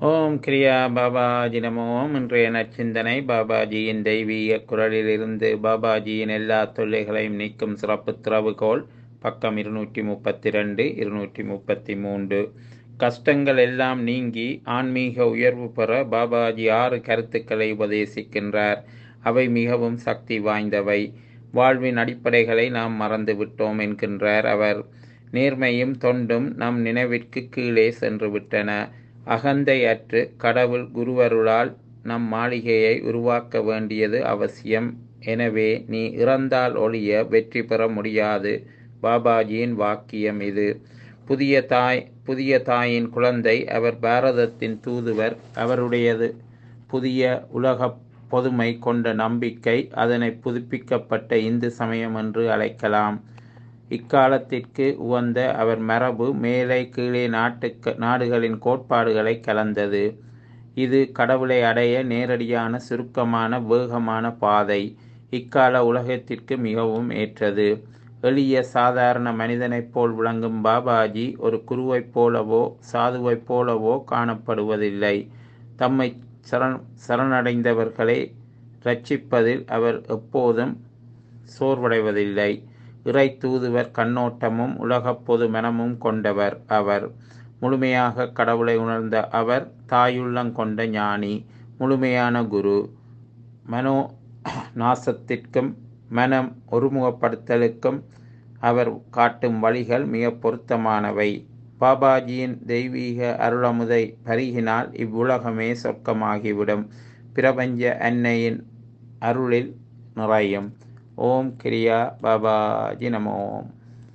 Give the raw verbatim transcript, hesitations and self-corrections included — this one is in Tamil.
ஓம் கிரியா பாபாஜி நமோ. இன்றைய நற்சிந்தனை பாபாஜியின் தெய்வீக குரலிலிருந்து பாபாஜியின் எல்லா தொல்லைகளையும் நீக்கும் சிறப்பு திறவுகோல். பக்கம் இருநூற்றி முப்பத்தி ரெண்டு இருநூற்றி முப்பத்தி மூன்று. கஷ்டங்கள் எல்லாம் நீங்கி ஆன்மீக உயர்வு பெற பாபாஜி ஆறு கருத்துக்களை உபதேசிக்கின்றார். அவை மிகவும் சக்தி வாய்ந்தவை. வாழ்வின் அடிப்படைகளை நாம் மறந்து விட்டோம் என்கின்றார் அவர். நேர்மையும் தொண்டும் நம் நினைவிற்கு கீழே சென்று விட்டன. அகந்தை அற்று கடவுள் குருவருளால் நம் மாளிகையை உருவாக்க வேண்டியது அவசியம். எனவே நீ இறந்தால் ஒழிய வெற்றி பெற முடியாது. பாபாஜியின் வாக்கியம் இது. புதிய தாய் புதிய தாயின் குழந்தை அவர். பாரதத்தின் தூதுவர் அவருடையது. புதிய உலக பொதுமை கொண்ட நம்பிக்கை அதனை புதுப்பிக்கப்பட்ட இந்து சமயம் என்று அழைக்கலாம். இக்காலத்திற்கு உவந்த அவர் மரபு மேலே கீழே நாட்டுக்கு நாடுகளின் கோட்பாடுகளை கலந்தது. இது கடவுளை அடைய நேரடியான சுருக்கமான வேகமான பாதை. இக்கால உலகத்திற்கு மிகவும் ஏற்றது. எளிய சாதாரண மனிதனைப் போல் விளங்கும் பாபாஜி ஒரு குருவைப் போலவோ சாதுவைப் போலவோ காணப்படுவதில்லை. தம்மை சரண் சரணடைந்தவர்களை இரட்சிப்பதில் அவர் எப்போதும் சோர்வடைவதில்லை. இறை தூதுவர் கண்ணோட்டமும் உலகப் பொது மனமும் கொண்டவர் அவர். முழுமையாக கடவுளை உணர்ந்த அவர் தாயுள்ளம் கொண்ட ஞானி, முழுமையான குரு. மனோ நாசத்திற்கும் மனம் ஒருமுகப்படுத்தலுக்கும் அவர் காட்டும் வழிகள் மிக பொருத்தமானவை. பாபாஜியின் தெய்வீக அருளமுதை பருகினால் இவ்வுலகமே சொர்க்கமாகிவிடும். பிரபஞ்ச அன்னையின் அருளில் நிறையும். ஓம் கிரியா பாபாஜி நமோ.